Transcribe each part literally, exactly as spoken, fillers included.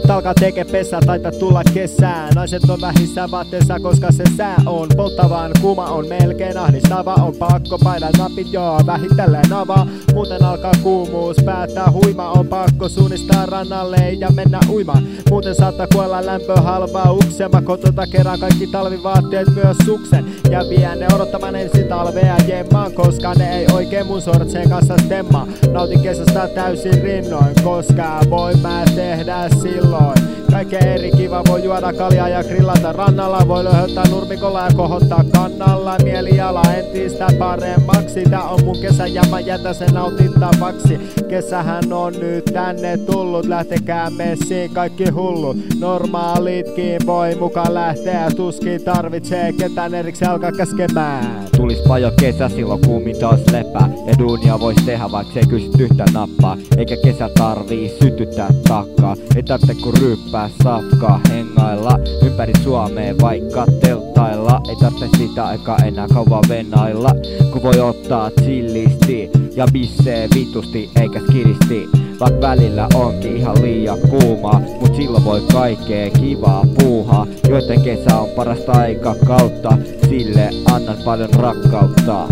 Hullut alkaa tekee pesää, taitaa tulla kesää. Naiset on vähissä vaatteessa, koska se sää on polttavan kuuma, on melkein ahdistava. On pakko painaa napit, joo, vähitellen avaa. Muuten alkaa kuumuus, päättää huima. On pakko suunnistaa rannalle ja mennä uimaan. Muuten saattaa kuolla lämpö halvaa ukse. Mä kotota kerran kaikki talvivaatteet, myös suksen. Ja vien ne odottamaan ensi talvea jemmaan, koska ne ei oikein mun sortseen kanssa stemmaa. Nautin kesästä täysin rinnoin, koska voin mä tehdä silloin kaikkea eri kiva, voi juoda kaljaa ja grillata rannalla. Voi löytää nurmikolla ja kohottaa kannalla. Mieliala entistä paremmaksi. Tää on mun kesä ja mä jätän sen nautittavaksi. Kesähän on nyt tänne tullut, lähtekää messiin kaikki hullut. Normaalitkin voi mukaan lähteä, tuskin tarvitsee ketään erikseen alkaa käskemään. Tulis paljon kesä, silloin kuumin taas lepää. Ja duunia vois tehdä, vaikka ei kysyt yhtä nappaa. Eikä kesä tarvii sytyttää takkaa. Ei tarvitse kun ryyppää safkaa, hengailla ympäri Suomea vaikka telttailla. Ei tarvitse sitä aikaa enää kauan venailla, kun voi ottaa chillisti ja bissee vitusti eikä skiristi. Vaik välillä onkin ihan liian kuumaa, mut silloin voi kaikkea kivaa puuhaa. Joiden kesä on parasta aika kautta, sille annan paljon rakkautta.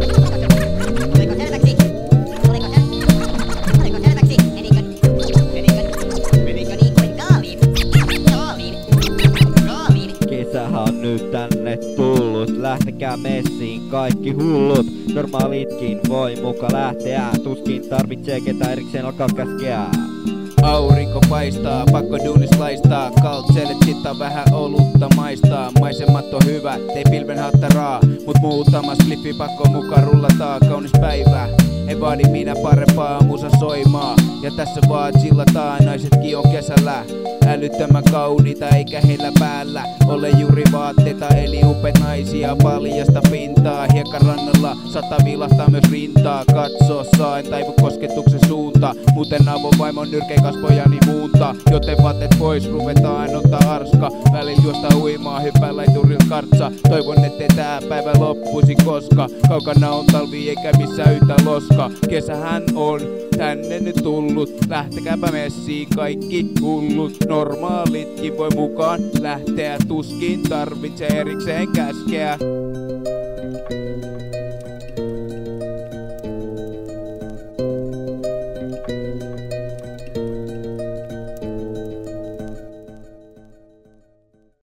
Tuliko selväksi? Tuliko se? Tuliko selväksi? Menikö? Menikö? Menikö niin kuin kaaliin? Kaaliin? Kaaliin? Kesähän on nyt tänne tullut, lähtekää messiin kaikki hullut. Normaalitkin voi muka lähteä, tuskin tarvitsee ketään erikseen alkaa käskeä. Aurinko paistaa, pakko duunis laistaa. Kaltselet sitä vähän olutta maistaa. Maisemat on hyvä, ei pilven hattaraa. Mut muutama spliffi pakko mukaan rullataan. Kaunis päivä, ei vaadi minä parempaa musa soimaa. Ja tässä vaan chillataan, naisetkin on kesällä. Älyttömän kauniita eikä heillä päällä ole juuri vaatteita, eli upeat naisia paljasta pintaa. Hiekarannalla sata vilahtaa myös rintaa. Katso saa, en taivu kosketuksen suunta. Muuten avovaimon nyrkein kasvojani muunta. Joten vaatteet pois, ruvetaan ottaa arska. Välillä juosta uimaa, hyppää laituril kartsa. Toivon ettei tää päivä loppuisi koska kaukana on talvi eikä missään yhtä loska. Kesähän on tänne nyt tullut, lähtekääpä messiin kaikki hullut. Normaalitkin voi mukaan lähteä, tuskin tarvitsee erikseen käskeä.